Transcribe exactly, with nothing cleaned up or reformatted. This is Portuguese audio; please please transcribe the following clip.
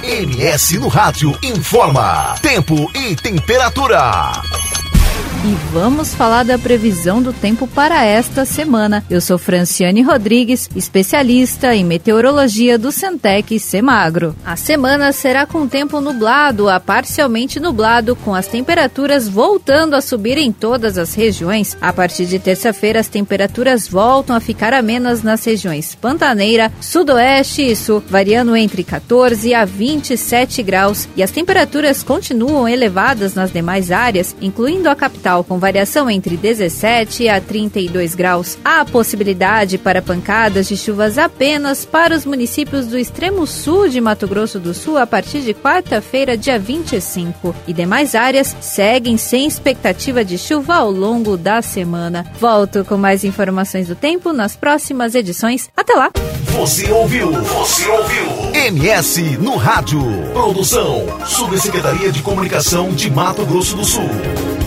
M S no Rádio informa tempo e temperatura. E vamos falar da previsão do tempo para esta semana. Eu sou Franciane Rodrigues, especialista em meteorologia do Centec Semagro. A semana será com tempo nublado a parcialmente nublado, com as temperaturas voltando a subir em todas as regiões. A partir de terça-feira, as temperaturas voltam a ficar amenas nas regiões Pantaneira, Sudoeste e Sul, variando entre quatorze a vinte e sete graus. E as temperaturas continuam elevadas nas demais áreas, incluindo a capital, com variação entre dezessete a trinta e dois graus. Há a possibilidade para pancadas de chuvas apenas para os municípios do extremo sul de Mato Grosso do Sul a partir de quarta-feira, dia vinte e cinco. E demais áreas seguem sem expectativa de chuva ao longo da semana. Volto com mais informações do tempo nas próximas edições. Até lá! Você ouviu? Você ouviu? M S no Rádio. Produção: Subsecretaria de Comunicação de Mato Grosso do Sul.